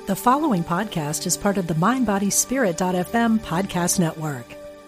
The following podcast is part of the MindBodySpirit.fm podcast network.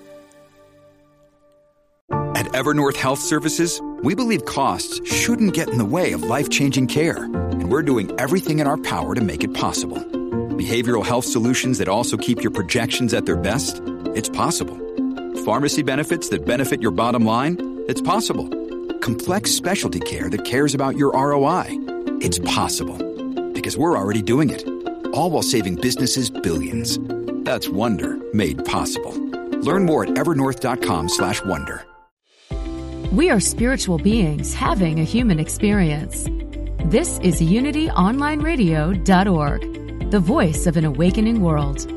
At Evernorth Health Services, we believe costs shouldn't get in the way of life-changing care, and we're doing everything in our power to make it possible. Behavioral health solutions that also keep your projections at their best? It's possible. Pharmacy benefits that benefit your bottom line? It's possible. Complex specialty care that cares about your ROI? It's possible. Because we're already doing it. All while saving businesses billions. That's Wonder made possible. Learn more at evernorth.com/wonder. We are spiritual beings having a human experience. This is UnityOnlineRadio.org, the voice of an awakening world.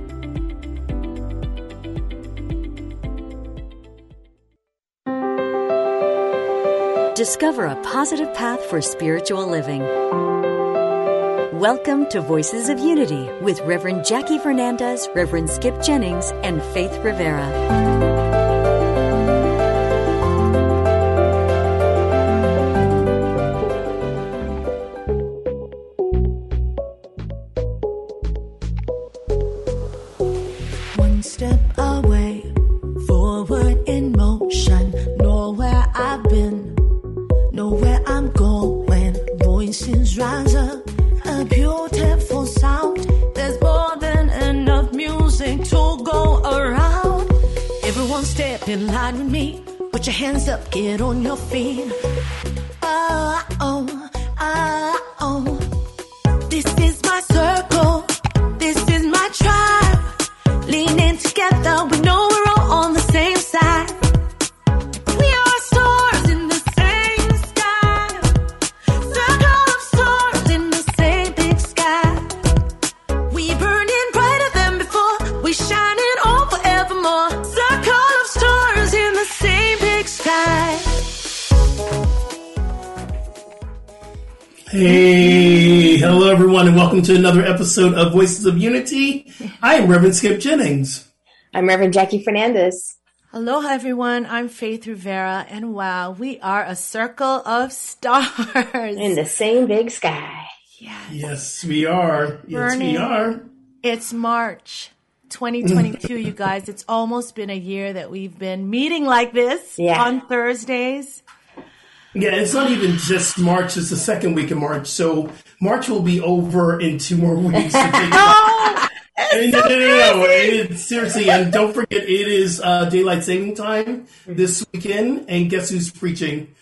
Discover a positive path for spiritual living. Welcome to Voices of Unity with Reverend Jackie Fernandez, Reverend Skip Jennings, and Faith Rivera. One step away, forward in motion, know where I've been, know where I'm going. Voices rise up. A beautiful sound. There's more than enough music to go around. Everyone step in line with me. Put your hands up, get on your feet. Oh, oh, oh, oh. This is my circle. This is my tribe. Leaning together, we know we're all on the same side. We are stars in the same sky. Circle of stars in the same big sky. We burning brighter than before. We shining on forevermore. Circle of stars in the same big sky. Hey, hello everyone, and welcome to another episode of Voices of Unity. I am Reverend Skip Jennings. I'm Reverend Jackie Fernandez. Aloha, everyone. I'm Faith Rivera, and wow, we are a circle of stars. In the same big sky. Yes, we are. Yes, we are. It's March 2022, you guys. It's almost been a year that we've been meeting like this on Thursdays. Yeah, it's not even just March. It's the second week of March. So March will be over in 2 more weeks. No! Seriously, and don't forget, it is daylight saving time this weekend, and guess who's preaching?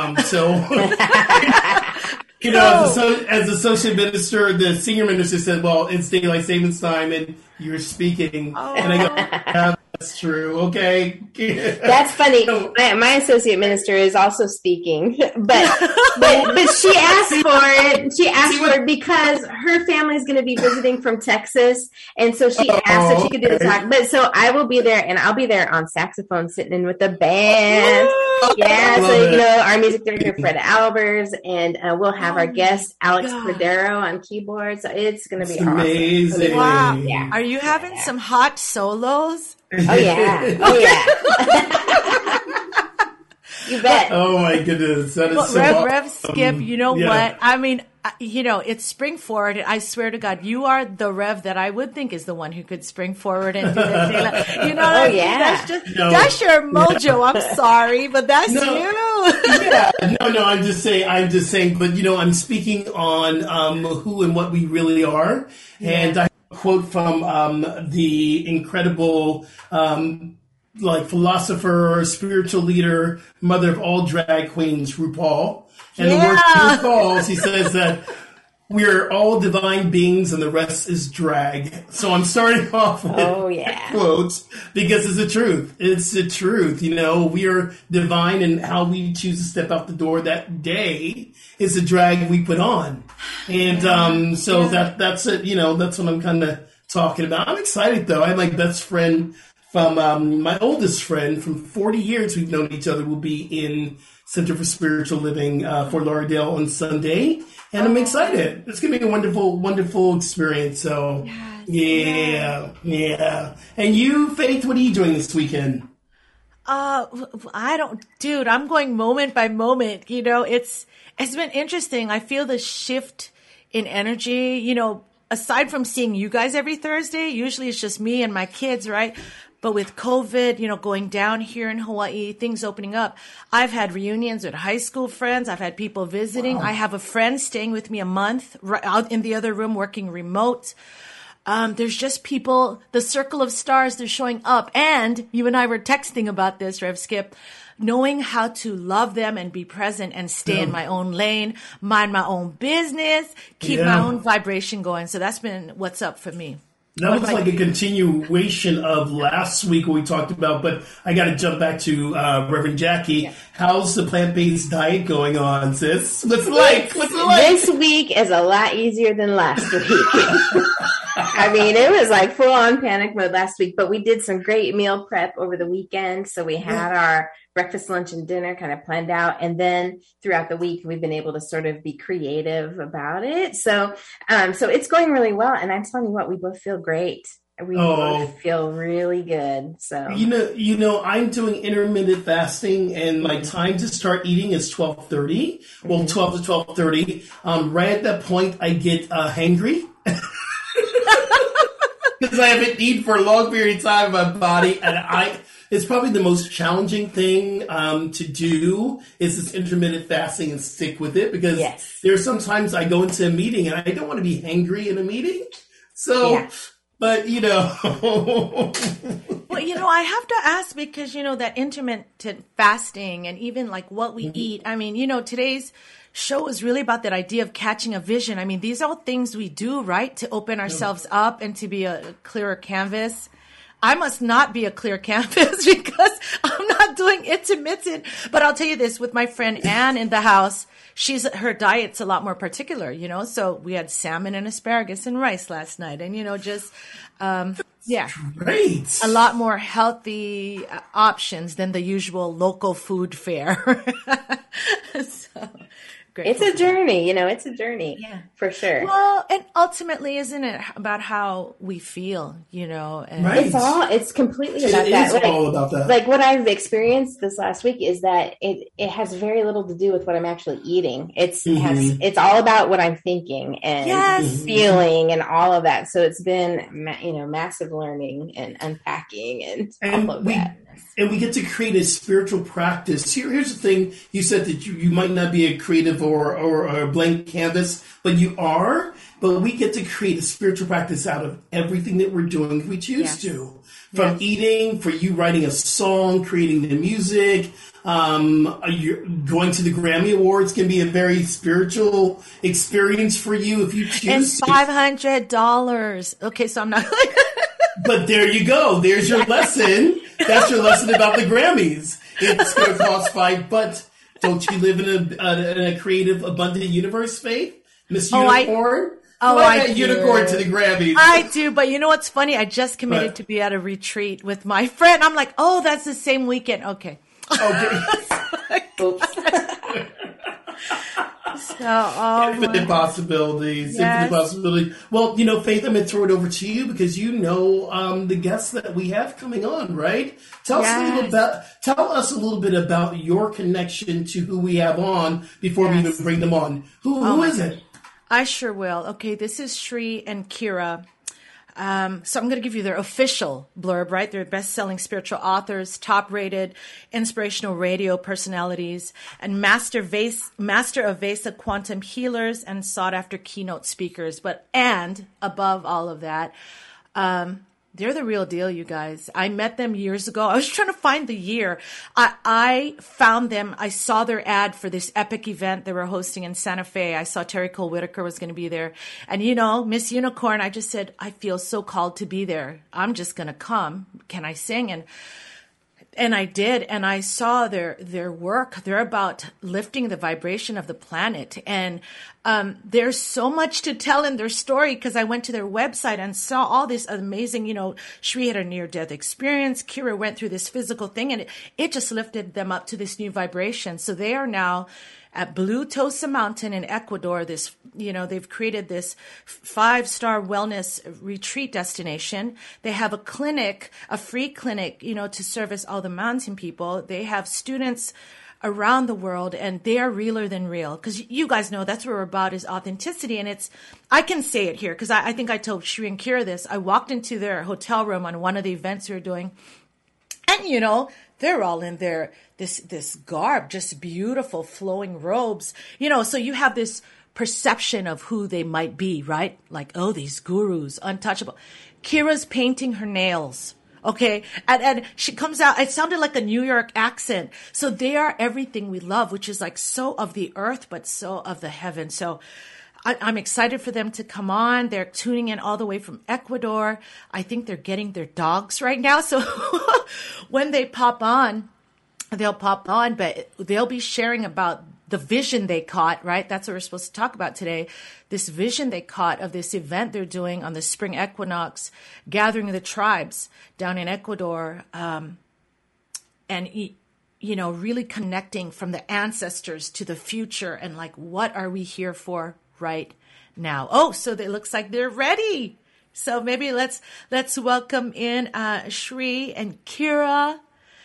You know, as associate minister, the senior minister said, well, it's daylight savings time, and you're speaking. And I go, yeah, that's true. Okay. That's funny. My associate minister is also speaking, but she asked for it. She asked for it because her family is going to be visiting from Texas, and so she asked if she could do the talk. But so I will be there, and I'll be there on saxophone, sitting in with the band. Yeah, so you know, our music director Fred Albers, and we'll have our guest Alex Cordero on keyboard. So it's going to be amazing. Awesome. Wow. Yeah. Are you having some hot solos? Oh yeah. Oh yeah. You bet. Oh my goodness. That is so Rev Skip, you know what? I mean, you know, it's spring forward. I swear to God, you are the Rev that I would think is the one who could spring forward and do this. You know what I mean? That's your mojo. I'm sorry, but that's you. No, I'm just saying, but you know, I'm speaking on who and what we really are. And I have a quote from the incredible philosopher, spiritual leader, mother of all drag queens, RuPaul. And the word RuPaul, he says that we're all divine beings and the rest is drag. So I'm starting off with quotes because it's the truth. It's the truth. You know, we are divine, and how we choose to step out the door that day is the drag we put on. And that's it. You know, that's what I'm kind of talking about. I'm excited though. I have my best friend from my oldest friend from 40 years. We've known each other. Will be in Center for Spiritual Living, Fort Lauderdale on Sunday. And I'm excited. It's going to be a wonderful, wonderful experience. So, yeah. And you, Faith, what are you doing this weekend? Dude, I'm going moment by moment. You know, it's been interesting. I feel the shift in energy. You know, aside from seeing you guys every Thursday, usually it's just me and my kids, right? But with COVID, going down here in Hawaii, things opening up, I've had reunions with high school friends. I've had people visiting. Wow. I have a friend staying with me a month right out in the other room working remote. There's just people, the circle of stars, they're showing up. And you and I were texting about this, Rev Skip, knowing how to love them and be present and stay in my own lane, mind my own business, keep my own vibration going. So that's been what's up for me. That was like a continuation of last week what we talked about, but I got to jump back to Reverend Jackie. Yeah. How's the plant-based diet going on, sis? What's it like? This week is a lot easier than last week. I mean, it was like full-on panic mode last week, but we did some great meal prep over the weekend. So we had our breakfast, lunch, and dinner kind of planned out. And then throughout the week, we've been able to sort of be creative about it. So it's going really well. And I'm telling you what, we both feel great. We both feel really good. So I'm doing intermittent fasting, and my time to start eating is 12:30. Well, 12 to 12:30. Right at that point, I get hangry. Because I haven't eaten for a long period of time in my body, and it's probably the most challenging thing to do is this intermittent fasting and stick with it, because there's sometimes I go into a meeting and I don't want to be hangry in a meeting. So, but Well, I have to ask because, that intermittent fasting and even like what we eat. I mean, today's show is really about that idea of catching a vision. I mean, these are all things we do, right? To open ourselves up and to be a clearer canvas. I must not be a clear canvas because I'm not doing intermittent. But I'll tell you this, with my friend Anne in the house, her diet's a lot more particular, So we had salmon and asparagus and rice last night, and great. A lot more healthy options than the usual local food fare. So. It's a journey, it's a journey, for sure. Well, and ultimately, isn't it about how we feel, And right. It's completely about that. It is all about that. Like what I've experienced this last week is that it has very little to do with what I'm actually eating. It's all about what I'm thinking and feeling and all of that. So it's been, massive learning and unpacking and all of that. And we get to create a spiritual practice. Here's the thing. You said that you might not be a creative or a blank canvas, but you are. But we get to create a spiritual practice out of everything that we're doing if we choose to. From eating, for you writing a song, creating the music, you're going to the Grammy Awards can be a very spiritual experience for you if you choose to. And $500. Okay, so I'm not... But there you go. There's your lesson. That's your lesson about the Grammys. It's going to cost $5, but don't you live in a creative, abundant universe, Faith? Miss Unicorn? I do. Unicorn to the Grammys. I do, but you know what's funny? I just committed to be at a retreat with my friend. I'm like, that's the same weekend. Okay. Oops. Infinite possibilities. Infinite possibilities. Well, Faith, I'm going to throw it over to you because the guests that we have coming on, right? Tell us a little bit about your connection to who we have on before we even bring them on. Who is it? I sure will. Okay, this is Shri and Kira. So I'm going to give you their official blurb, right? They're best-selling spiritual authors, top-rated inspirational radio personalities, and master of Vesa quantum healers and sought-after keynote speakers. And above all of that, they're the real deal, you guys. I met them years ago. I was trying to find the year. I found them. I saw their ad for this epic event they were hosting in Santa Fe. I saw Terry Cole Whitaker was going to be there. And, Miss Unicorn, I just said, I feel so called to be there. I'm just going to come. Can I sing? And I did, and I saw their work. They're about lifting the vibration of the planet. And there's so much to tell in their story because I went to their website and saw all this amazing, Shri had a near-death experience. Kira went through this physical thing, and it just lifted them up to this new vibration. So they are now at Blue Tosa Mountain in Ecuador. They've created this 5-star wellness retreat destination. They have a clinic, a free clinic, to service all the mountain people. They have students around the world, and they are realer than real. Because you guys know that's what we're about, is authenticity. And I can say it here because I think I told Shri and Kira this. I walked into their hotel room on one of the events we were doing, and they're all in their this garb, just beautiful flowing robes. So you have this perception of who they might be, right? Like, oh, these gurus, untouchable. Kira's painting her nails. Okay. And she comes out, it sounded like a New York accent. So they are everything we love, which is like so of the earth, but so of the heaven. So I'm excited for them to come on. They're tuning in all the way from Ecuador. I think they're getting their dogs right now. So when they pop on, they'll pop on, but they'll be sharing about the vision they caught, right? That's what we're supposed to talk about today. This vision they caught of this event they're doing on the spring equinox, gathering the tribes down in Ecuador, and, really connecting from the ancestors to the future and like, what are we here for right now? Oh, so it looks like they're ready. So maybe let's welcome in Shri and Kira.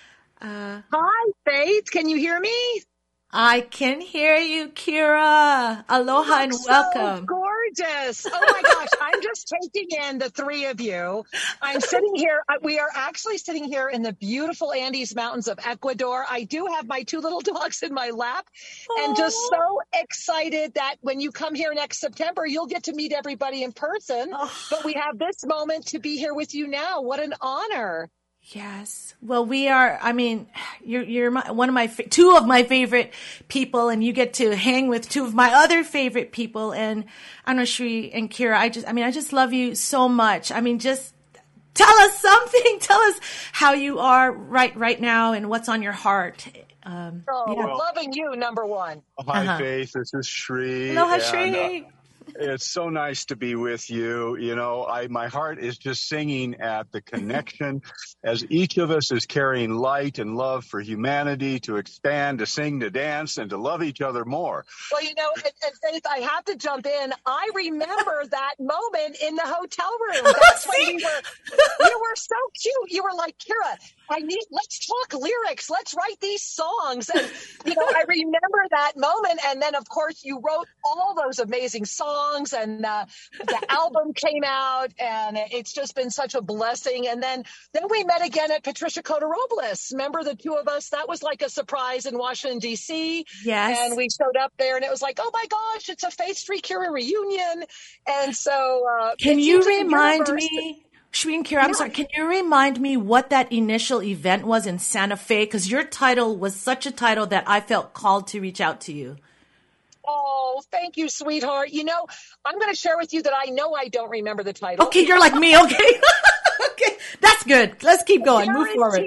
Hi, Faith. Can you hear me? I can hear you, Kira. Aloha and welcome. So gorgeous. Oh my gosh. I'm just taking in the three of you. I'm sitting here. We are actually sitting here in the beautiful Andes Mountains of Ecuador. I do have my two little dogs in my lap and just so excited that when you come here next September, you'll get to meet everybody in person. But we have this moment to be here with you now. What an honor. Yes. Well, we are, you're two of my favorite people, and you get to hang with two of my other favorite people. And I know Shri and Kira, I just love you so much. Just tell us something. Tell us how you are right now and what's on your heart. Loving you, number one. Hi, Faith. This is Shri. Aloha, Shri. It's so nice to be with you. My heart is just singing at the connection as each of us is carrying light and love for humanity to expand, to sing, to dance, and to love each other more. Well, and Faith, I have to jump in. I remember that moment in the hotel room. That's when you were so cute. You were like, Kira, let's talk lyrics. Let's write these songs. And, I remember that moment. And then, of course, you wrote all those amazing songs, and the album came out, and it's just been such a blessing. And then we met again at Patricia Cota Robles. Remember the two of us? That was like a surprise in Washington, D.C. Yes. And we showed up there, and it was like, oh my gosh, it's a Faith Shri Kira reunion. And so can you remind me, Shri and Kira, I'm sorry, can you remind me what that initial event was in Santa Fe? Because your title was such a title that I felt called to reach out to you. Oh, thank you, sweetheart. I'm going to share with you that I know I don't remember the title. Okay, you're like me. Okay. Okay, that's good. Let's keep going. Move forward.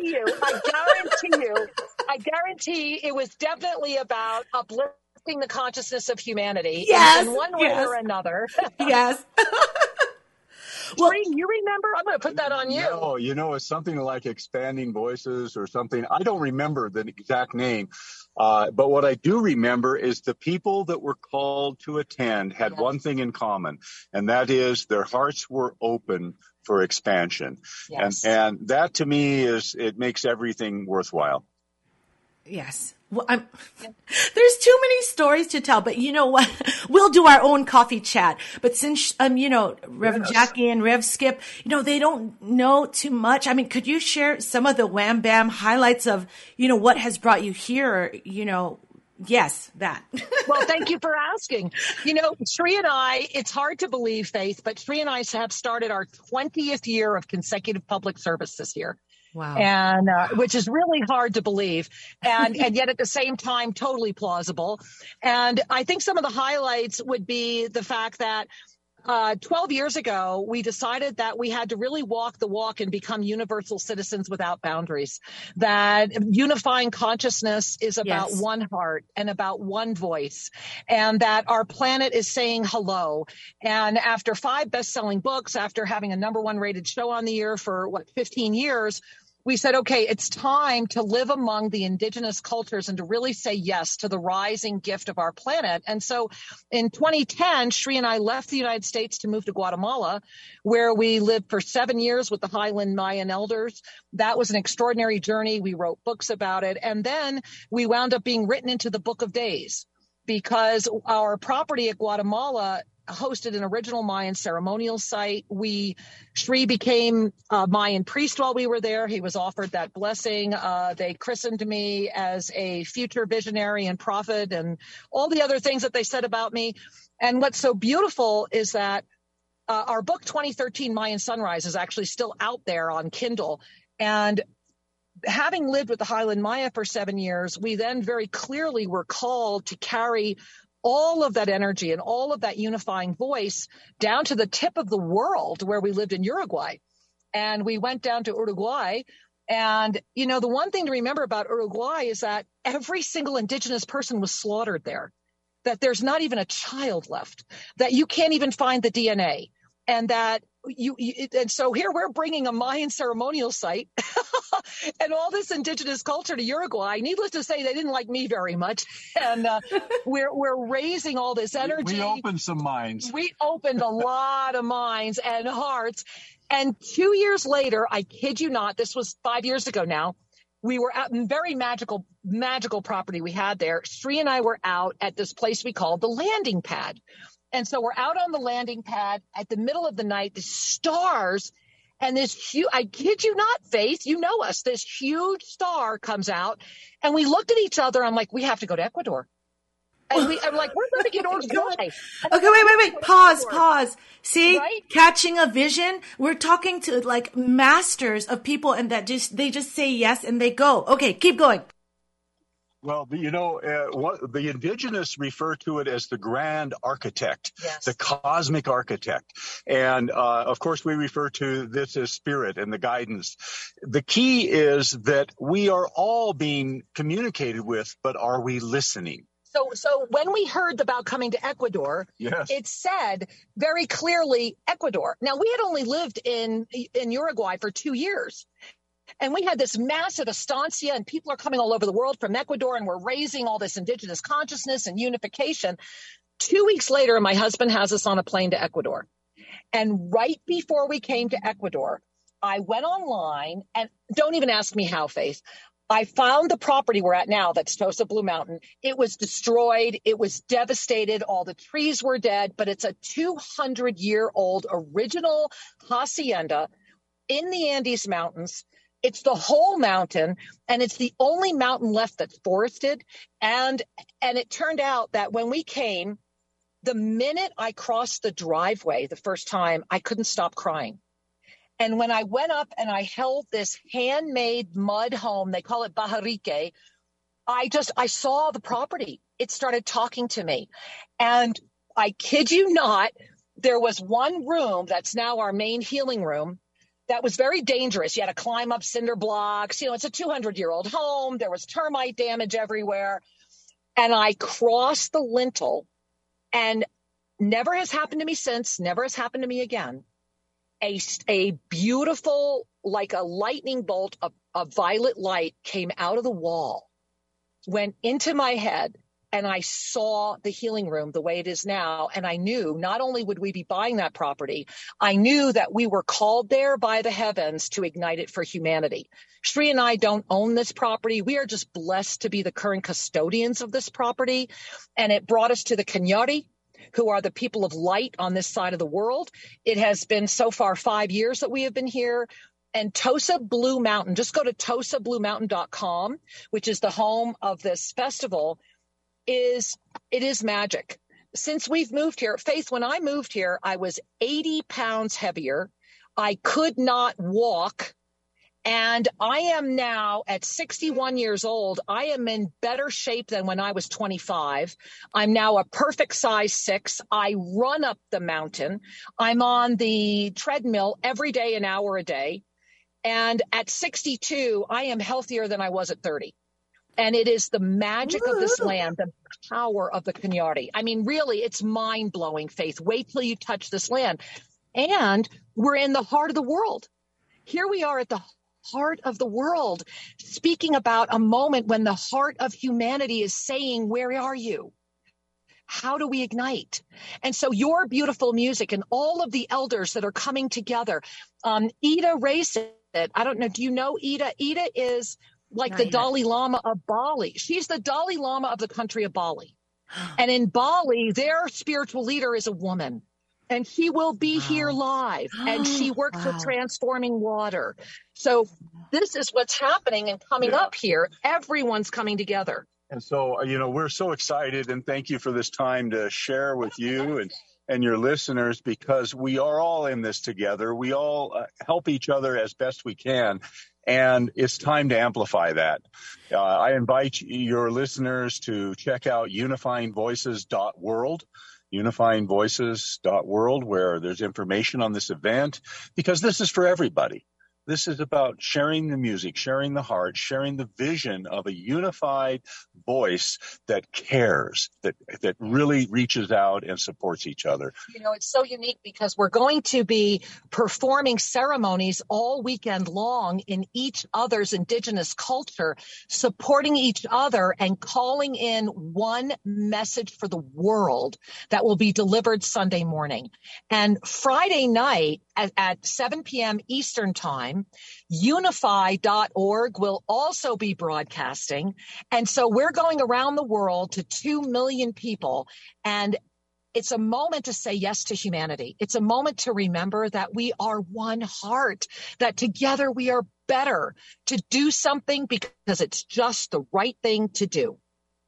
I guarantee it was definitely about uplifting the consciousness of humanity. Yes. In one way or another. Yes. Well, you remember? I'm going to put that on you. No, it's something like Expanding Voices or something. I don't remember the exact name. But what I do remember is the people that were called to attend had one thing in common, and that is their hearts were open for expansion. Yes. And that to me it makes everything worthwhile. Yes. Well, there's too many stories to tell, but you know what? We'll do our own coffee chat. But since, Rev Jackie and Rev Skip, they don't know too much. Could you share some of the wham bam highlights of, what has brought you here? Yes, that. Well, thank you for asking. Shri and I, it's hard to believe, Faith, but Shri and I have started our 20th year of consecutive public service this year. Wow. And which is really hard to believe, and yet at the same time totally plausible. And I think some of the highlights would be the fact that 12 years ago, we decided that we had to really walk the walk and become universal citizens without boundaries, that unifying consciousness is about one heart and about one voice, and that our planet is saying hello. And after 5 best-selling books, after having a #1 rated show on the air for 15 years, we said, okay, it's time to live among the indigenous cultures and to really say yes to the rising gift of our planet. And so in 2010, Sri and I left the United States to move to Guatemala, where we lived for 7 years with the Highland Mayan elders. That was an extraordinary journey. We wrote books about it. And then we wound up being written into the Book of Days because our property at Guatemala hosted an original Mayan ceremonial site. Sri became a Mayan priest while we were there. He was offered that blessing. They christened me as a future visionary and prophet and all the other things that they said about me. And what's so beautiful is that our book, 2013 Mayan Sunrise, is actually still out there on Kindle. And having lived with the Highland Maya for 7 years, we then very clearly were called to carry all of that energy and all of that unifying voice down to the tip of the world where we lived in Uruguay. And we went down to Uruguay. And, you know, the one thing to remember about Uruguay is that every single indigenous person was slaughtered there, that there's not even a child left, that you can't even find the DNA. And that and so here we're bringing a Mayan ceremonial site and all this indigenous culture to Uruguay. Needless to say, they didn't like me very much. And we're raising all this energy. We opened some minds. We opened a lot of minds and hearts. And 2 years later, I kid you not, this was 5 years ago now, we were at a very magical property we had there. Sri and I were out at this place we called the landing pad. And so we're out on the landing pad at the middle of the night, the stars, and this huge, I kid you not, Faith, you know us, this huge star comes out, and we looked at each other. I'm like, we have to go to Ecuador. And I'm like, we're going to get Uruguay. Okay, wait. Pause. See, right? Catching a vision. We're talking to like masters of people, and they just say yes and they go. Okay, keep going. Well, you know, what the indigenous refer to it as the grand architect, yes. The cosmic architect. And, of course, we refer to this as spirit and the guidance. The key is that we are all being communicated with, but are we listening? So when we heard about coming to Ecuador, yes. It said very clearly Ecuador. Now, we had only lived in Uruguay for 2 years. And we had this massive estancia, and people are coming all over the world from Ecuador, and we're raising all this indigenous consciousness and unification. 2 weeks later, my husband has us on a plane to Ecuador. And right before we came to Ecuador, I went online, and don't even ask me how, Faith. I found the property we're at now, that's Tosa Blue Mountain. It was destroyed. It was devastated. All the trees were dead, but it's a 200-year-old original hacienda in the Andes Mountains. It's the whole mountain, and it's the only mountain left that's forested. And it turned out that when we came, the minute I crossed the driveway the first time, I couldn't stop crying. And when I went up and I held this handmade mud home, they call it Bajarique, I saw the property. It started talking to me. And I kid you not, there was one room that's now our main healing room that was very dangerous. You had to climb up cinder blocks. You know, it's a 200-year-old home. There was termite damage everywhere. And I crossed the lintel, and never has happened to me since, never has happened to me again. A beautiful, like a lightning bolt of violet light came out of the wall, went into my head, and I saw the healing room the way it is now. And I knew not only would we be buying that property, I knew that we were called there by the heavens to ignite it for humanity. Sri and I don't own this property. We are just blessed to be the current custodians of this property. And it brought us to the Kanyari, who are the people of light on this side of the world. It has been so far 5 years that we have been here. And Tosa Blue Mountain, just go to tosabluemountain.com, which is the home of this festival. It is magic. Since we've moved here, Faith, when I moved here, I was 80 pounds heavier. I could not walk. And I am now at 61 years old. I am in better shape than when I was 25. I'm now a perfect size 6. I run up the mountain. I'm on the treadmill every day, an hour a day. And at 62, I am healthier than I was at 30. And it is the magic of this land, the power of the Kanyari. I mean, really, it's mind-blowing, Faith. Wait till you touch this land. And we're in the heart of the world. Here we are at the heart of the world, speaking about a moment when the heart of humanity is saying, where are you? How do we ignite? And so your beautiful music and all of the elders that are coming together. Ida Race, I don't know. Do you know Ida? Ida is like Not the yet. Dalai Lama of Bali. She's the Dalai Lama of the country of Bali. And in Bali, their spiritual leader is a woman. And she will be here live. And she works for Transforming Water. So this is what's happening and coming up here. Everyone's coming together. And so, we're so excited, and thank you for this time to share with you and your listeners, because we are all in this together. We all help each other as best we can. And it's time to amplify that. I invite your listeners to check out unifyingvoices.world. unifyingvoices.world, where there's information on this event, because this is for everybody. This is about sharing the music, sharing the heart, sharing the vision of a unified voice that cares, that really reaches out and supports each other. It's so unique because we're going to be performing ceremonies all weekend long in each other's indigenous culture, supporting each other and calling in one message for the world that will be delivered Sunday morning. And Friday night at 7 p.m. Eastern Time, unify.org will also be broadcasting. And so we're going around the world to 2 million people. And it's a moment to say yes to humanity. It's a moment to remember that we are one heart, that together we are better, to do something because it's just the right thing to do.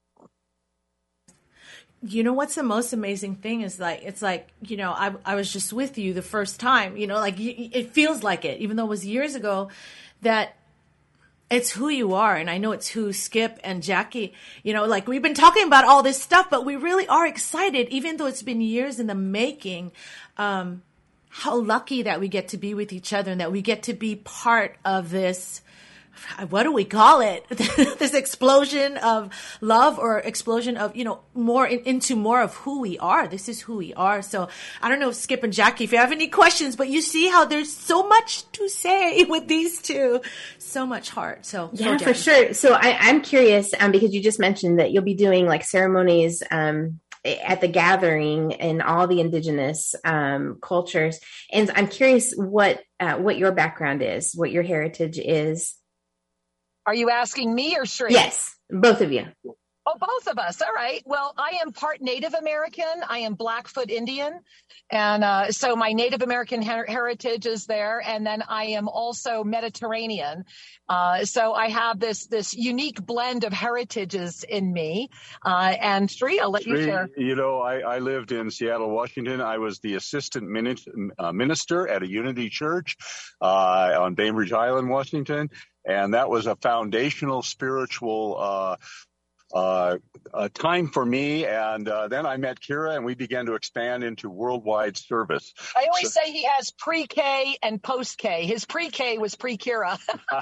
What's the most amazing thing is I was just with you the first time, it feels like it, even though it was years ago, that it's who you are. And I know it's who Skip and Jackie, we've been talking about all this stuff, but we really are excited, even though it's been years in the making, how lucky that we get to be with each other and that we get to be part of this. What do we call it? This explosion of love, or explosion of, more into more of who we are. This is who we are. So I don't know, Skip and Jackie, if you have any questions, but you see how there's so much to say with these two, so much heart. So yeah, for sure. So I'm curious, because you just mentioned that you'll be doing like ceremonies, at the gathering in all the indigenous cultures. And I'm curious what your background is, what your heritage is. Are you asking me or Sri? Yes, both of you. Oh, both of us. All right. Well, I am part Native American. I am Blackfoot Indian. And so my Native American heritage is there. And then I am also Mediterranean. So I have this unique blend of heritages in me. And Sri, I'll let you share. I lived in Seattle, Washington. I was the assistant minister at a Unity Church on Bainbridge Island, Washington. And that was a foundational spiritual time for me. And then I met Kira, and we began to expand into worldwide service. I always say he has pre-K and post-K. His pre-K was pre-Kira.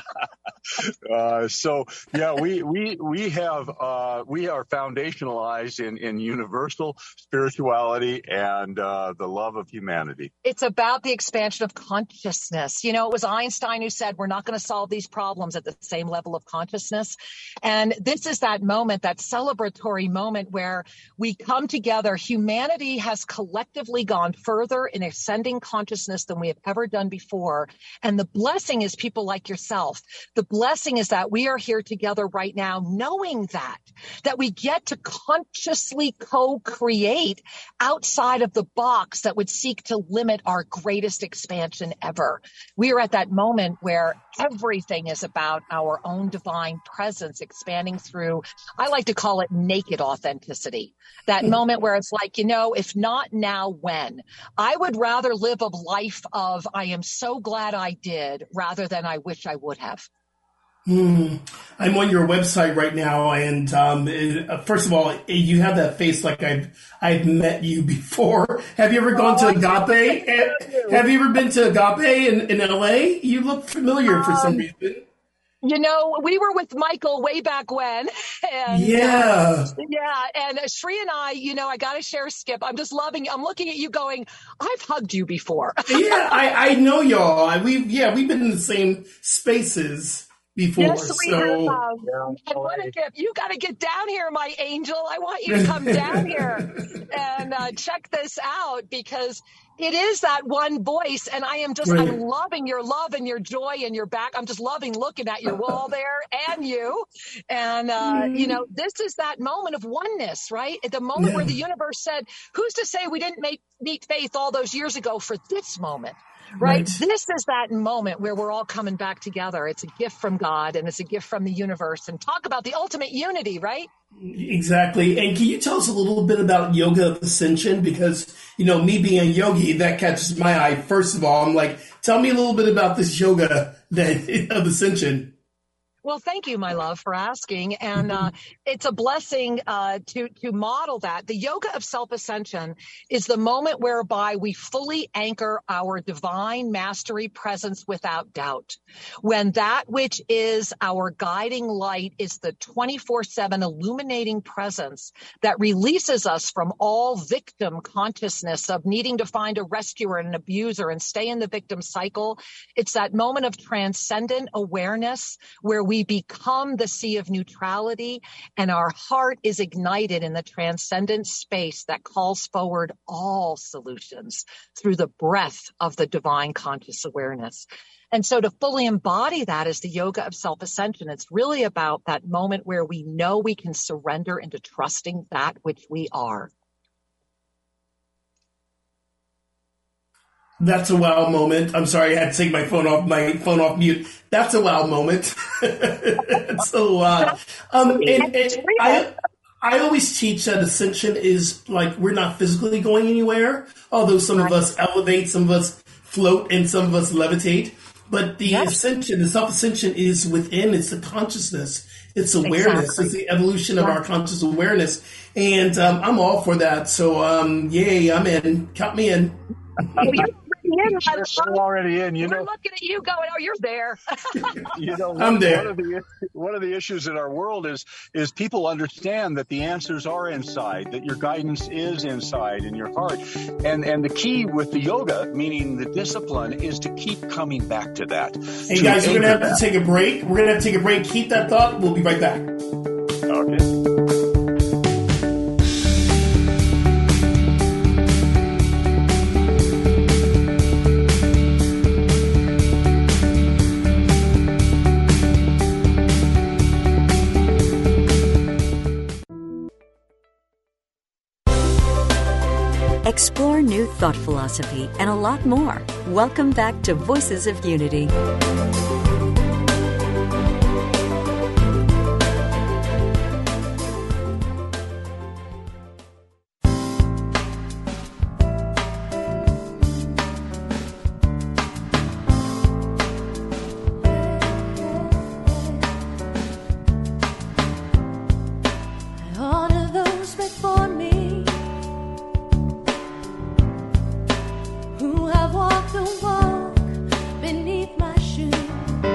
we are foundationalized in universal spirituality and the love of humanity. It's about the expansion of consciousness. It was Einstein who said we're not going to solve these problems at the same level of consciousness. And this is that moment, that celebratory moment where we come together. Humanity has collectively gone further in ascending consciousness than we have ever done before. And the blessing is people like yourself. The blessing is that we are here together right now, knowing that we get to consciously co-create outside of the box that would seek to limit our greatest expansion ever. We are at that moment where everything is about our own divine presence expanding through, I like to call it naked authenticity. That moment where it's like, if not now, when? I would rather live a life of, I am so glad I did, rather than I wish I would have. I'm on your website right now, and first of all, you have that face like I've met you before. Have you ever gone to Agape? Have you ever been to Agape in LA? You look familiar for some reason. You know, we were with Michael way back when. And, and Sri and I, you know, I got to share, Skip. I'm just loving, I'm looking at you going, I've hugged you before. I know y'all. We've been in the same spaces before. Yes, we have. And what a gift. You got to get down here, my angel. I want you to come down here and check this out, because it is that one voice, and I am just, I'm loving your love and your joy and your back. I'm just loving looking at your wall there and you. And, you know, this is that moment of oneness, right? At the moment where the universe said, who's to say we didn't meet Faith all those years ago for this moment? Right. This is that moment where we're all coming back together. It's a gift from God, and it's a gift from the universe. And talk about the ultimate unity, right? Exactly. And can you tell us a little bit about Yoga of Ascension? Because, you know, me being a yogi, that catches my eye. First of all, I'm like, tell me a little bit about this yoga of Ascension. Well, thank you, my love, for asking. And it's a blessing to model that. The yoga of self-ascension is the moment whereby we fully anchor our divine mastery presence without doubt. When that which is our guiding light is the 24/7 illuminating presence that releases us from all victim consciousness of needing to find a rescuer and an abuser and stay in the victim cycle. It's that moment of transcendent awareness where we become the sea of neutrality, and our heart is ignited in the transcendent space that calls forward all solutions through the breath of the divine conscious awareness. And so to fully embody that is the yoga of self-ascension. It's really about that moment where we know we can surrender into trusting that which we are. That's a wow moment. I'm sorry, I had to take my phone off mute. That's a wow moment. It's a lot. I always teach that ascension is like we're not physically going anywhere, although some of us elevate, some of us float, and some of us levitate. But the ascension, the self-ascension is within. It's the consciousness. It's awareness. Exactly. It's the evolution of our conscious awareness. And I'm all for that. So, yay, I'm in. Count me in. You're already in. We're looking at you going, oh, you're there. I'm there. One of the issues in our world is people understand that the answers are inside, that your guidance is inside in your heart. And the key with the yoga, meaning the discipline, is to keep coming back to that. Hey, guys, we're going to have to take a break. Keep that thought. We'll be right back. Okay. Explore new thought philosophy and a lot more. Welcome back to Voices of Unity. Who have walked the walk beneath my shoes.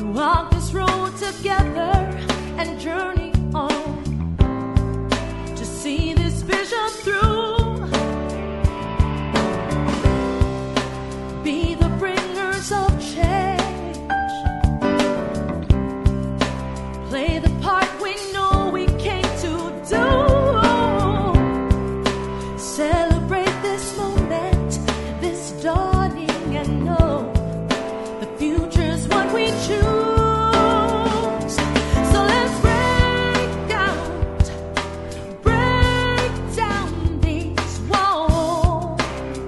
walk this road together and journey on to see this vision through. Be the bringers of change. Play the part we know we came to do. Celebrate this moment, this dawning, and know the future's what we choose. So let's break down these walls.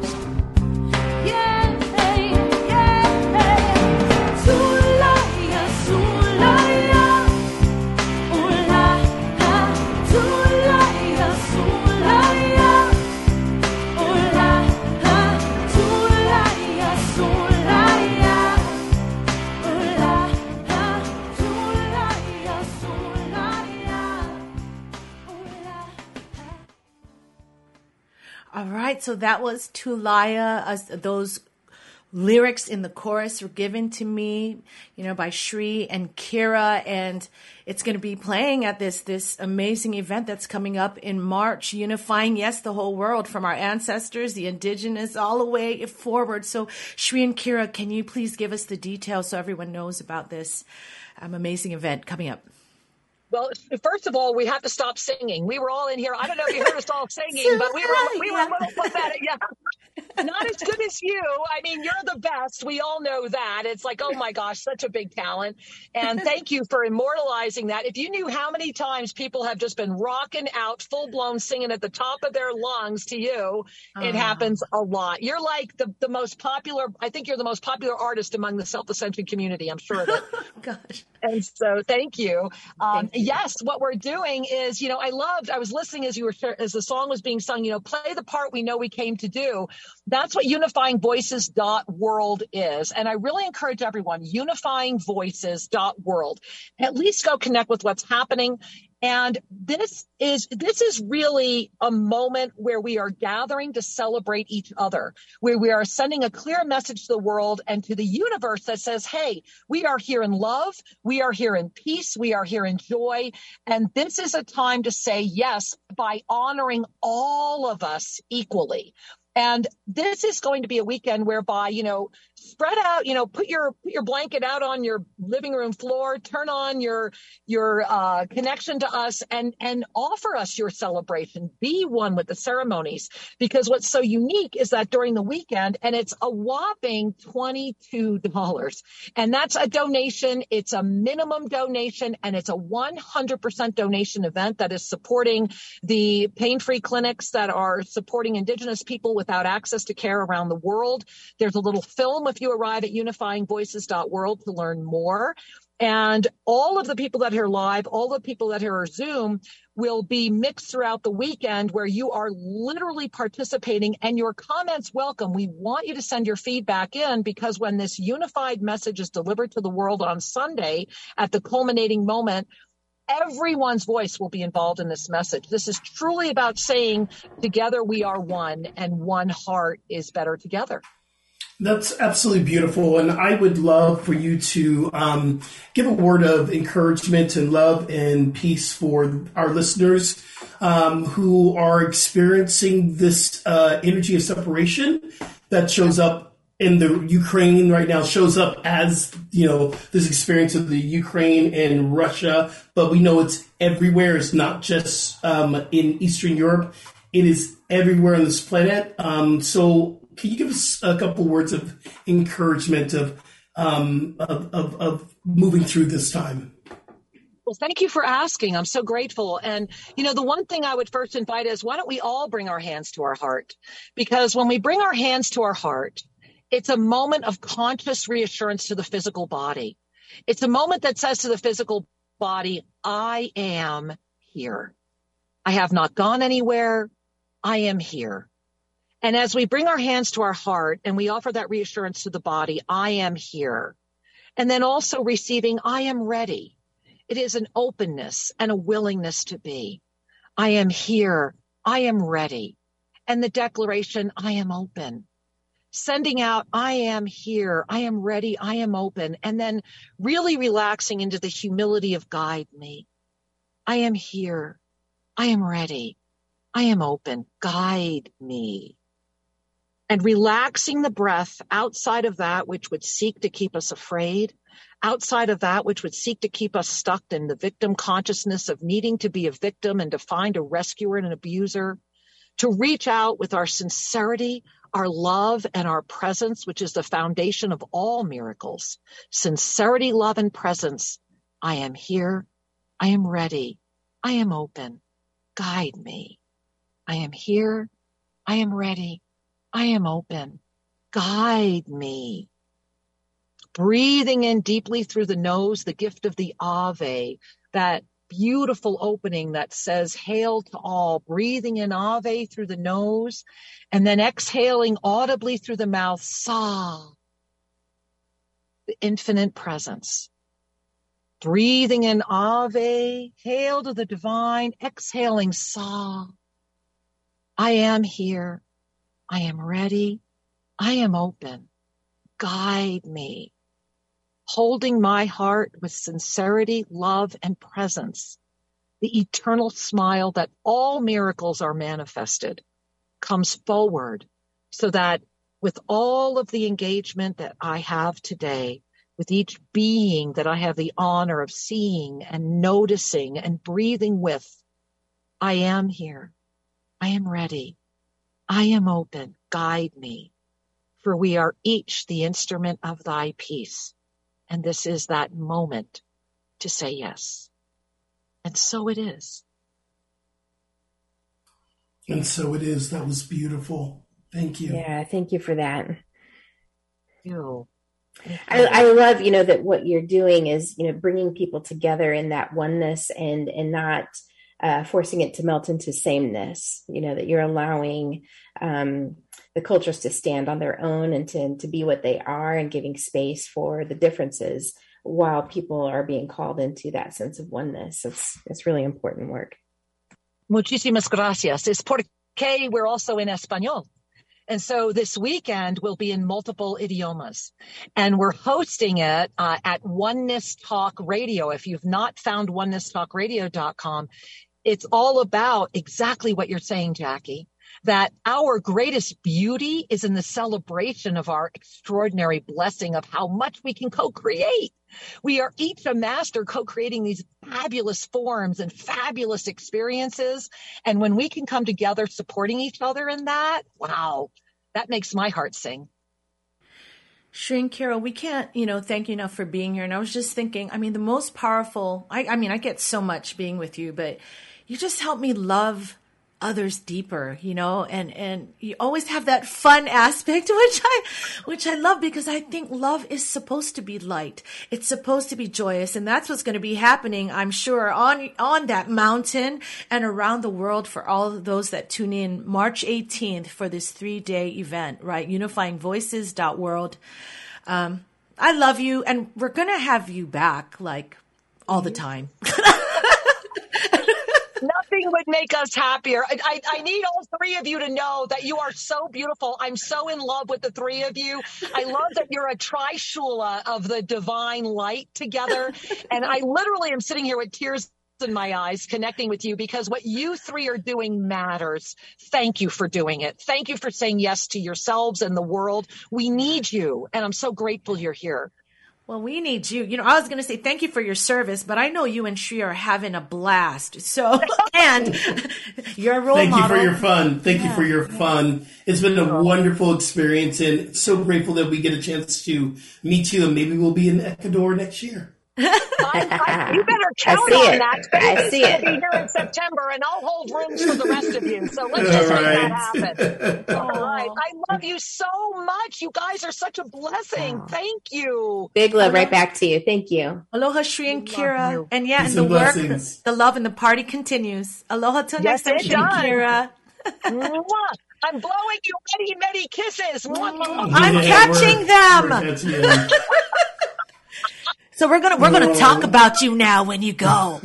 Yeah, yeah. Zulaya, Zulaya, Ula, Zulaya, Zulaya, Ula, Zulaya, Zulaya. All right, so that was Tulaya. Those lyrics in the chorus were given to me, by Shri and Kira, and it's going to be playing at this amazing event that's coming up in March, unifying, the whole world, from our ancestors, the indigenous, all the way forward. So Shri and Kira, can you please give us the details so everyone knows about this amazing event coming up? Well, first of all, we have to stop singing. We were all in here. I don't know if you heard us all singing, but we were a little pathetic. Yeah. Not as good as you. I mean, you're the best. We all know that. It's like, oh my gosh, such a big talent. And thank you for immortalizing that. If you knew how many times people have just been rocking out, full blown singing at the top of their lungs to you, it happens a lot. You're like the most popular. I think you're the most popular artist among the self-ascension community. I'm sure of it. Gosh. And so thank you. Yes, what we're doing is, I was listening as the song was being sung, play the part we know we came to do. That's what unifyingvoices.world is. And I really encourage everyone, unifyingvoices.world. At least go connect with what's happening. And this is really a moment where we are gathering to celebrate each other, where we are sending a clear message to the world and to the universe that says, hey, we are here in love. We are here in peace. We are here in joy. And this is a time to say yes by honoring all of us equally. And this is going to be a weekend whereby, spread out, put your blanket out on your living room floor, turn on your connection to us and offer us your celebration. Be one with the ceremonies, because what's so unique is that during the weekend, and it's a whopping $22, and that's a donation. It's a minimum donation, and it's a 100% donation event that is supporting the pain-free clinics that are supporting Indigenous people without access to care around the world. There's a little film if you arrive at unifyingvoices.world to learn more. And all of the people that are live, all the people that are Zoom will be mixed throughout the weekend, where you are literally participating, and your comments welcome. We want you to send your feedback in, because when this unified message is delivered to the world on Sunday at the culminating moment, everyone's voice will be involved in this message. This is truly about saying together we are one, and one heart is better together. That's absolutely beautiful. And I would love for you to give a word of encouragement and love and peace for our listeners who are experiencing this energy of separation that shows up in the Ukraine right now, shows up as, this experience of the Ukraine and Russia. But we know it's everywhere. It's not just in Eastern Europe. It is everywhere on this planet. So can you give us a couple words of encouragement of moving through this time? Well, thank you for asking. I'm so grateful. And, the one thing I would first invite is, why don't we all bring our hands to our heart? Because when we bring our hands to our heart, it's a moment of conscious reassurance to the physical body. It's a moment that says to the physical body, I am here. I have not gone anywhere. I am here. And as we bring our hands to our heart and we offer that reassurance to the body, I am here. And then also receiving, I am ready. It is an openness and a willingness to be. I am here. I am ready. And the declaration, I am open. sending out, I am here, I am ready, I am open, and then really relaxing into the humility of guide me. I am here, I am ready, I am open, guide me. And relaxing the breath outside of that which would seek to keep us afraid, outside of that which would seek to keep us stuck in the victim consciousness of needing to be a victim and to find a rescuer and an abuser, to reach out with our sincerity, our love, and our presence, which is the foundation of all miracles. Sincerity, love, and presence. I am here. I am ready. I am open. Guide me. I am here. I am ready. I am open. Guide me. Breathing in deeply through the nose, the gift of the Ave, that beautiful opening that says, hail to all, breathing in Ave through the nose, and then exhaling audibly through the mouth, Sa, the infinite presence. Breathing in Ave, hail to the divine, exhaling Sa. I am here. I am ready. I am open. Guide me. Holding my heart with sincerity, love, and presence, the eternal smile that all miracles are manifested comes forward so that with all of the engagement that I have today, with each being that I have the honor of seeing and noticing and breathing with, I am here. I am ready. I am open. Guide me. For we are each the instrument of thy peace. And this is that moment to say yes. And so it is. And so it is. That was beautiful. Thank you. Yeah, thank you for that. Thank you. I love, that what you're doing is, bringing people together in that oneness and not forcing it to melt into sameness, that you're allowing the cultures to stand on their own and to be what they are and giving space for the differences while people are being called into that sense of oneness. It's really important work. Muchísimas gracias. Es porque we're also in Espanol. And so this weekend we'll be in multiple idiomas, and we're hosting it at Oneness Talk Radio. If you've not found onenesstalkradio.com, it's all about exactly what you're saying, Jackie, that our greatest beauty is in the celebration of our extraordinary blessing of how much we can co-create. We are each a master co-creating these fabulous forms and fabulous experiences. And when we can come together supporting each other in that, wow, that makes my heart sing. Sri and Kira, we can't, thank you enough for being here. And I was just thinking, the most powerful, I get so much being with you, but you just help me love others deeper, and you always have that fun aspect, which I love, because I think love is supposed to be light. It's supposed to be joyous. And that's what's going to be happening, I'm sure, on that mountain and around the world for all of those that tune in March 18th for this 3-day event, right? Unifyingvoices.world. I love you, and we're going to have you back all the time. Nothing would make us happier. I need all three of you to know that you are so beautiful. I'm so in love with the three of you. I love that you're a trishula of the divine light together. And I literally am sitting here with tears in my eyes connecting with you, because what you three are doing matters. Thank you for doing it. Thank you for saying yes to yourselves and the world. We need you. And I'm so grateful you're here. Well, we need you. I was going to say thank you for your service, but I know you and Sri are having a blast. So, and you're a role model. Thank you for your fun. Thank you for your fun. It's been a wonderful experience, and so grateful that we get a chance to meet you, and maybe we'll be in Ecuador next year. You better count on that. I see it. Be here in September, and I'll hold rooms for the rest of you. So let's just make that happen. All right. I love you so much. You guys are such a blessing. Thank you. Big love right back to you. Thank you. Aloha, Sri and Kira. And and the work, the love, and the party continues. Aloha till next time, Sri and Kira. I'm blowing you many, many kisses. I'm catching them. So we're gonna talk about you now when you go. All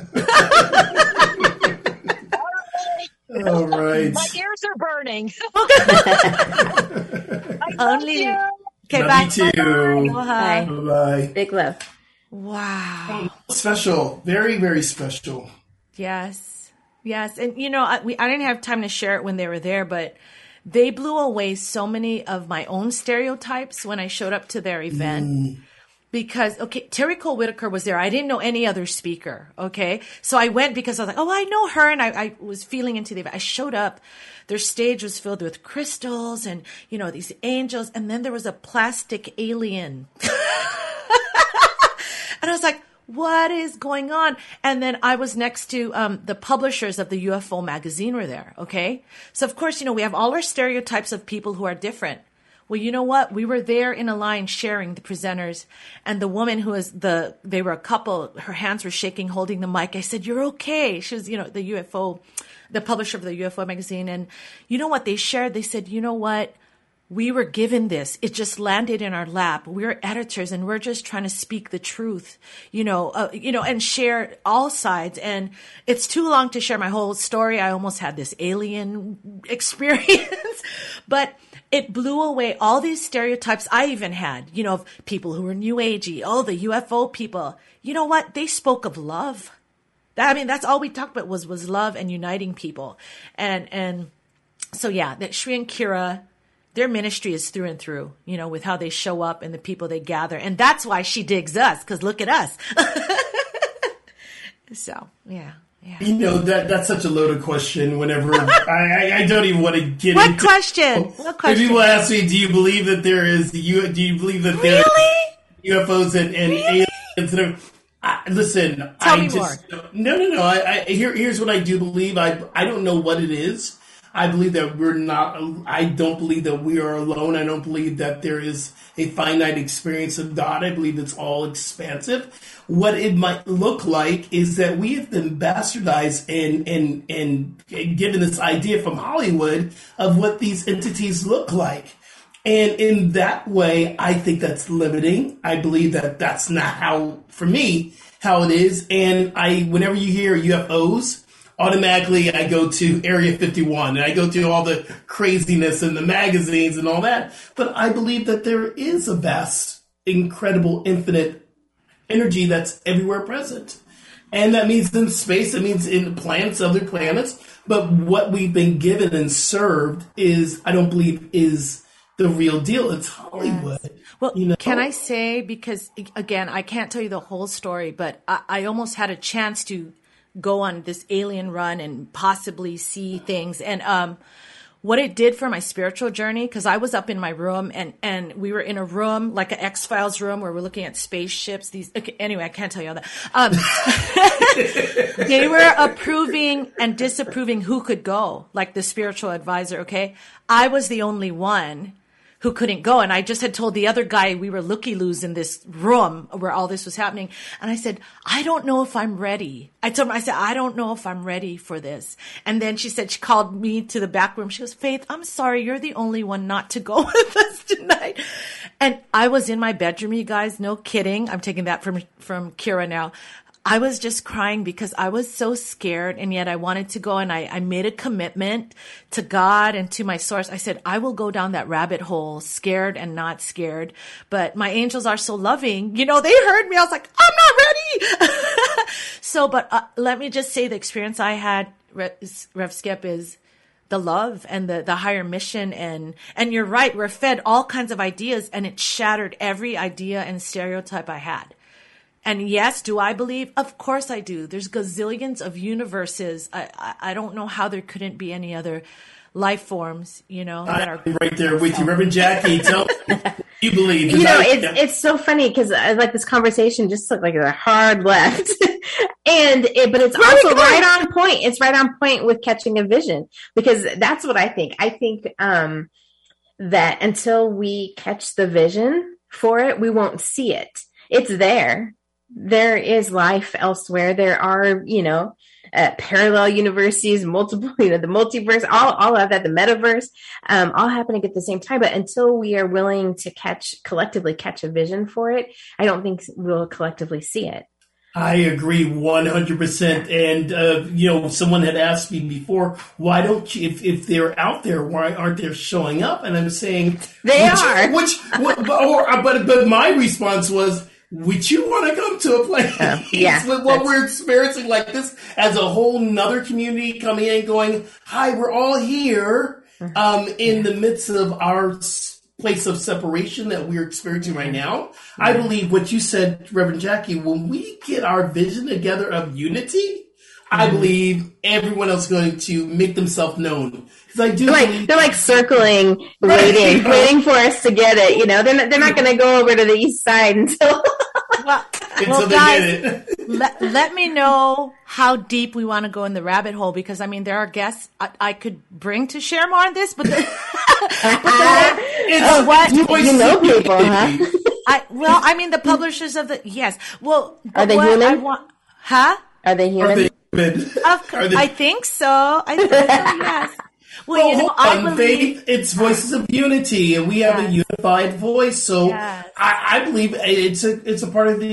right. My ears are burning. My Only. Okay, love bye. You too. Bye. Bye. Big love. Wow. Special. Very, very special. Yes. Yes. And, I didn't have time to share it when they were there, but they blew away so many of my own stereotypes when I showed up to their event. Because, Terry Cole Whitaker was there. I didn't know any other speaker. Okay. So I went because I was like, oh, I know her. And I was feeling into the event. I showed up. Their stage was filled with crystals and, these angels. And then there was a plastic alien. And I was like, what is going on? And then I was next to the publishers of the UFO magazine were there. Okay. So of course, we have all our stereotypes of people who are different. Well, you know what? We were there in a line sharing the presenters, and the woman who was they were a couple, her hands were shaking, holding the mic. I said, you're okay. She was, the publisher of the UFO magazine. And you know what they shared? They said, you know what? We were given this. It just landed in our lap. We're editors and we're just trying to speak the truth, and share all sides. And it's too long to share my whole story. I almost had this alien experience, but it blew away all these stereotypes I even had, of people who were new agey. Oh, the UFO people. You know what? They spoke of love. That's all we talked about was love and uniting people. And so, yeah, that Sri and Kira, their ministry is through and through, with how they show up and the people they gather. And that's why she digs us, because look at us. So, yeah. Yeah. That's such a loaded question whenever I don't even want to get What into question? What question? People ask me, do you believe that there are UFOs and aliens? Listen, Tell me more. No. Here's what I do believe. I don't know what it is. I believe that I don't believe that we are alone. I don't believe that there is a finite experience of God. I believe it's all expansive. What it might look like is that we have been bastardized and given this idea from Hollywood of what these entities look like. And in that way, I think that's limiting. I believe that that's not how it is. And whenever you hear UFOs, automatically I go to Area 51 and I go to all the craziness in the magazines and all that. But I believe that there is a vast, incredible, infinite energy that's everywhere present. And that means in space, it means in planets, other planets. But what we've been given and served I don't believe is the real deal. It's Hollywood. Yes. Well, can I say, because again, I can't tell you the whole story, but I almost had a chance to go on this alien run and possibly see things. And what it did for my spiritual journey, because I was up in my room and we were in a room, like an X-Files room where we're looking at spaceships. Anyway, I can't tell you all that. They were approving and disapproving who could go, like the spiritual advisor, okay? I was the only one who couldn't go. And I just had told the other guy we were looky-loos in this room where all this was happening. And I said, I don't know if I'm ready. I said, I don't know if I'm ready for this. And then she called me to the back room. She goes, Faith, I'm sorry. You're the only one not to go with us tonight. And I was in my bedroom, you guys. No kidding. I'm taking that from Kira now. I was just crying because I was so scared, and yet I wanted to go, and I made a commitment to God and to my source. I said, I will go down that rabbit hole, scared and not scared. But my angels are so loving. They heard me. I was like, I'm not ready. But let me just say the experience I had, Rev Skip, is the love and the higher mission. And you're right. We're fed all kinds of ideas, and it shattered every idea and stereotype I had. And yes, do I believe? Of course I do. There's gazillions of universes. I don't know how there couldn't be any other life forms, that are right there with you. Reverend Jackie, tell me you believe. It's so funny because I like this conversation just took like a hard left. But it's also right on point. It's right on point with catching a vision, because that's what I think. I think that until we catch the vision for it, we won't see it. It's there. There is life elsewhere. There are, parallel universes, multiple, the multiverse, all of that, the metaverse, all happening at the same time. But until we are willing to collectively catch a vision for it, I don't think we'll collectively see it. I agree 100%. And, someone had asked me before, why don't you, if they're out there, why aren't they showing up? And I'm saying, they are. But my response was, would you want to come to a place with what we're experiencing like this as a whole nother community coming in going, hi, we're all here in the midst of our place of separation that we're experiencing right now. I believe what you said, Reverend Jackie, when we get our vision together of unity, I believe everyone else is going to make themselves known. Because I do they're like circling, waiting for us to get it. You know, they're not going to go over to the east side until. Well, guys, let me know how deep we want to go in the rabbit hole, because I mean there are guests I could bring to share more on this, but you know people, huh? I mean the publishers of the Well, are they human? Are they human? I think so. Yes. Well, I believe it's Voices of Unity, and we have a unified voice. So I believe it's a part of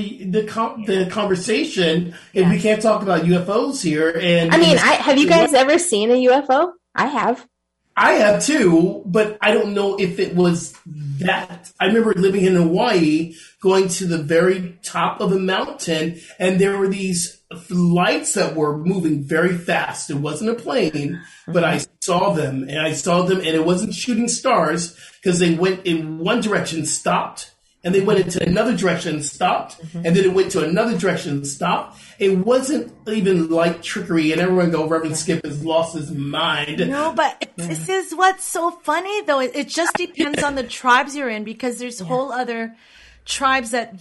the conversation. If we can't talk about UFOs here, and have you guys ever seen a UFO? I have. I have too, but I don't know if it was that. I remember living in Hawaii, going to the very top of a mountain, and there were these lights that were moving very fast. It wasn't a plane, but I saw them, and it wasn't shooting stars, because they went in one direction, stopped, and they went into another direction, stopped, and then it went to another direction, stopped. It wasn't even like trickery, and everyone go, Reverend Skip has lost his mind. No, but this is what's so funny, though. It just depends on the tribes you're in, because there's whole other tribes that,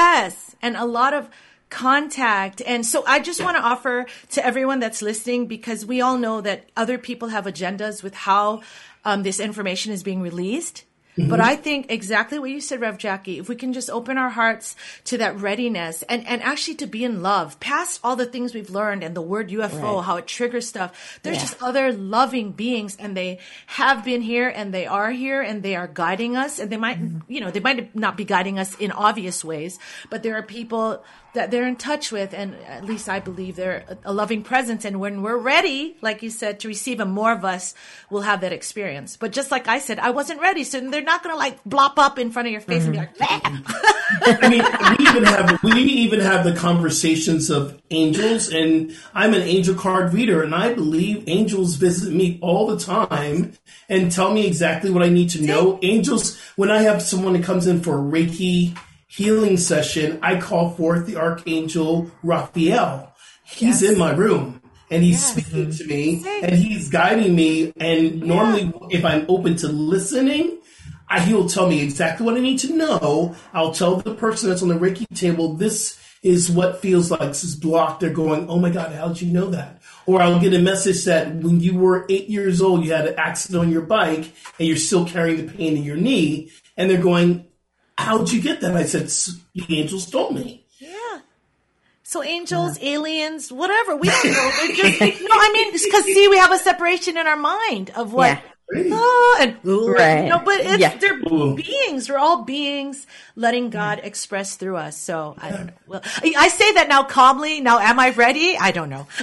and a lot of contact. And so I just want to offer to everyone that's listening, because we all know that other people have agendas with how this information is being released. Mm-hmm. But I think exactly what you said, Rev Jackie, if we can just open our hearts to that readiness and actually to be in love, past all the things we've learned and the word UFO, how it triggers stuff, there's just other loving beings, and they have been here and they are here and they are guiding us, and they might, they might not be guiding us in obvious ways, but there are people that they're in touch with, and at least I believe they're a loving presence. And when we're ready, like you said, to receive them, more of us will have that experience. But just like I said, I wasn't ready, so they're not going to like blop up in front of your face and be like, bam. I mean, we even have the conversations of angels, and I'm an angel card reader, and I believe angels visit me all the time and tell me exactly what I need to know. Angels, when I have someone that comes in for a Reiki healing session, I call forth the Archangel Raphael. He's in my room, and he's speaking to me, and he's guiding me. And normally, if I'm open to listening, he will tell me exactly what I need to know. I'll tell the person that's on the Reiki table, this is what feels like this is blocked. They're going, oh my God, how did you know that? Or I'll get a message that when you were 8 years old, you had an accident on your bike, and you're still carrying the pain in your knee. And they're going, how'd you get that? I said, the angels told me. Yeah. So angels, aliens, whatever. We don't know. They're just, because see, we have a separation in our mind of what. But they're beings. We're all beings letting God express through us. So I don't know. Well, I say that now calmly. Now, am I ready? I don't know.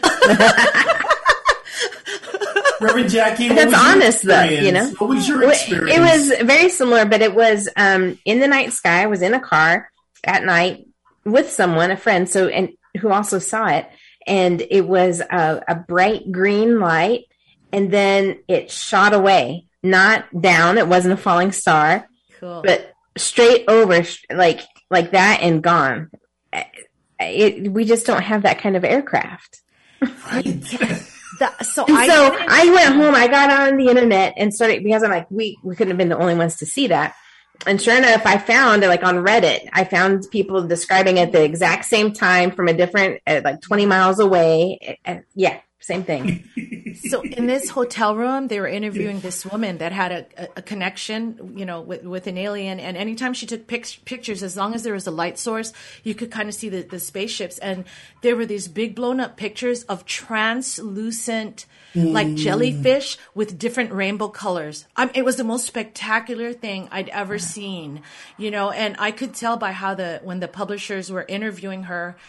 Reverend Jackie, that's honest, though. What was your experience? It was very similar, but it was in the night sky. I was in a car at night with someone, a friend, and who also saw it, and it was a bright green light, and then it shot away, not down. It wasn't a falling star, but straight over, like that, and gone. We just don't have that kind of aircraft. Right. So I went home, I got on the internet and started, because I'm like, we couldn't have been the only ones to see that. And sure enough, I found, like on Reddit, I found people describing it the exact same time from a different, like 20 miles away. Same thing. So in this hotel room, they were interviewing this woman that had a connection, with an alien. And anytime she took pictures, as long as there was a light source, you could kind of see the spaceships. And there were these big blown up pictures of translucent, like jellyfish with different rainbow colors. It was the most spectacular thing I'd ever seen, and I could tell by how when the publishers were interviewing her,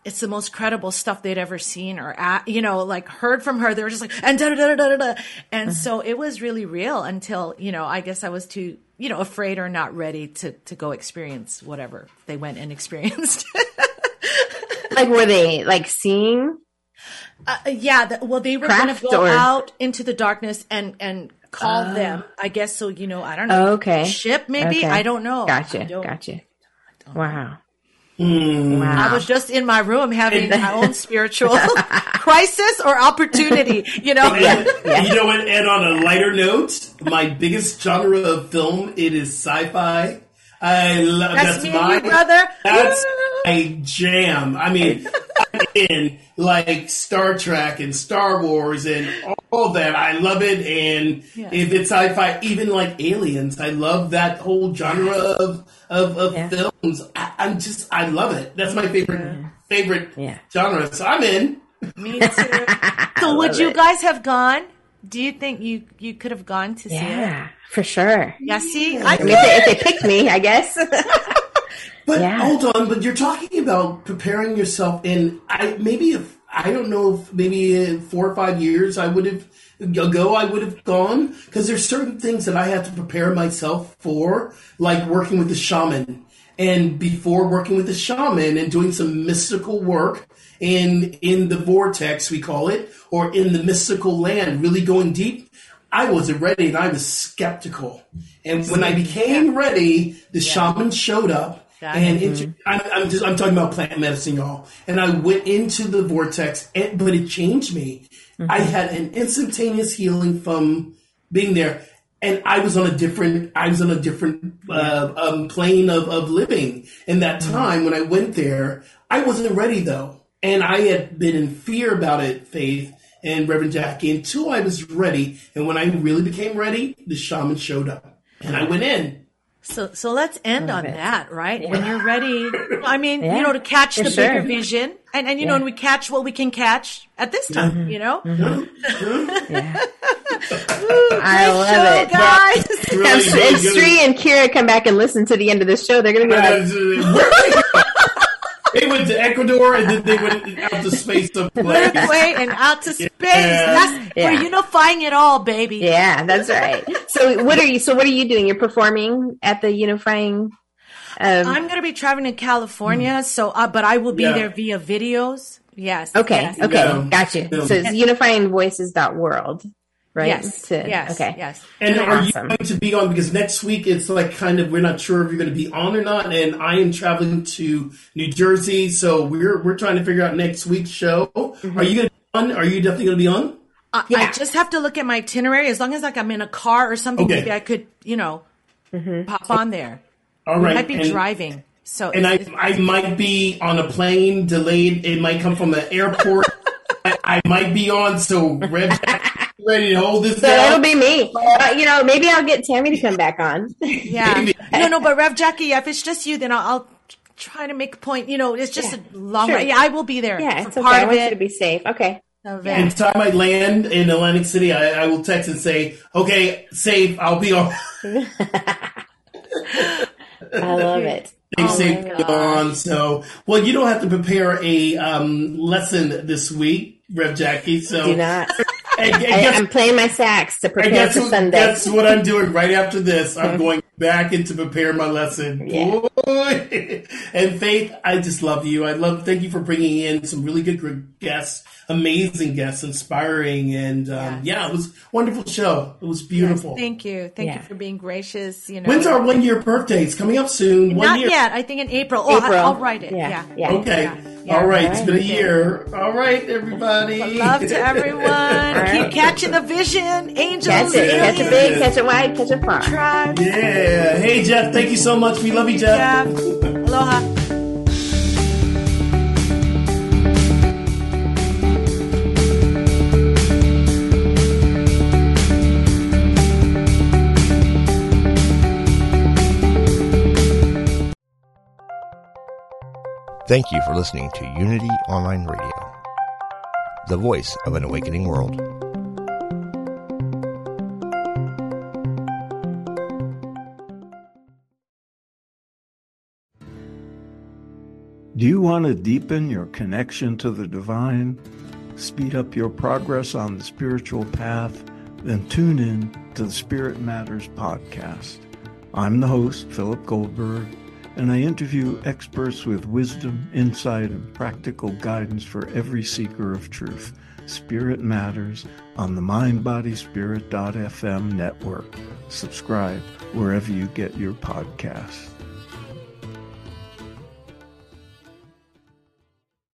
it's the most credible stuff they'd ever seen or, like heard from her. They were just like, and da da da da da da. And so it was really real until, I guess I was too, afraid or not ready to go experience whatever they went and experienced. Like, were they like seeing? They were going to go out into the darkness and call them, I guess. So, I don't know. Okay. Ship, maybe? Okay. I don't know. Gotcha. Wow. I was just in my room having my own spiritual crisis or opportunity, Yeah. You know what? And on a lighter note, my biggest genre of film, it is sci-fi. I love that's me and you, brother. That's my jam. I mean, in like Star Trek and Star Wars and all that. I love it. And if it's sci-fi, even like Aliens, I love that whole genre of films. I love it. That's my favorite genre. So I'm in. Me too. So would you guys have gone? Do you think you could have gone to see it? Yeah, for sure. Yeah, see? I mean, if they picked me, I guess. But hold on, but you're talking about preparing yourself in, maybe 4 or 5 years I would have gone, because there's certain things that I have to prepare myself for, like working with the shaman. And before working with the shaman and doing some mystical work in the vortex, we call it, or in the mystical land, really going deep, I wasn't ready and I was skeptical. And when I became ready, the shaman showed up. And I'm talking about plant medicine, y'all. And I went into the vortex, but it changed me. I had an instantaneous healing from being there, and I was on a different plane of living. In that time when I went there, I wasn't ready though, and I had been in fear about it, Faith and Reverend Jackie, until I was ready. And when I really became ready, the shaman showed up, and I went in. So let's end on that, right? Yeah. When you're ready, I mean, to catch the bigger vision and and we catch what we can catch at this time, I love it. Guys. If Sri and Kira come back and listen to the end of the show, they're going to be like, they went to Ecuador and then they went out to space to play. And out to space. We're unifying it all, baby. Yeah, that's right. So what are you doing? You're performing at the unifying. I'm going to be traveling to California, but I will be there via videos. Yes. Okay. Yes. Okay. Gotcha. So it's unifyingvoices.world. Right? Yes. Yes. And are you going to be on, because next week it's like we're not sure if you're going to be on or not, and I am traveling to New Jersey, so we're trying to figure out next week's show. Are you going to be on? Are you definitely going to be on? I just have to look at my itinerary. As long as I'm in a car or something, maybe I could, pop on there. All right. I might be driving. So I might be on a plane, delayed. It might come from the airport. I mimight be on, so Rev ready to hold this down. So it'll be me. Maybe I'll get Tammy to come back on. Yeah. No, but Rev Jackie, if it's just you, then I'll try to make a point. It's just a long ride. Yeah, I will be there. Yeah, it's okay. I want you to be safe. Okay. And time I land in Atlantic City, I will text and say, okay, safe, I'll be on. I love it. Safe on. So, you don't have to prepare a lesson this week, Rev Jackie. So do not. I'm playing my sax to prepare for Sunday. That's what I'm doing right after this. I'm going back in to prepare my lesson. Yeah. And Faith, I just love you. Thank you for bringing in some really good guests, amazing guests, inspiring. And it was a wonderful show. It was beautiful. Yes, thank you. Thank you for being gracious. When's our 1 year birthday? It's coming up soon. Not yet. I think in April. I'll write it. Yeah. Okay. Yeah. All right. It's been a year. All right, everybody. Love to everyone. Keep catching the vision. Angels. Catch it. Catch it big, catch it wide, catch it far. Tribe. Yeah. Hey, Jeff. Thank you so much. We love you, Jeff. Aloha. Thank you for listening to Unity Online Radio, the voice of an awakening world. Do you want to deepen your connection to the divine, speed up your progress on the spiritual path? Then tune in to the Spirit Matters podcast. I'm the host, Philip Goldberg, and I interview experts with wisdom, insight, and practical guidance for every seeker of truth. Spirit Matters on the MindBodySpirit.fm network. Subscribe wherever you get your podcasts.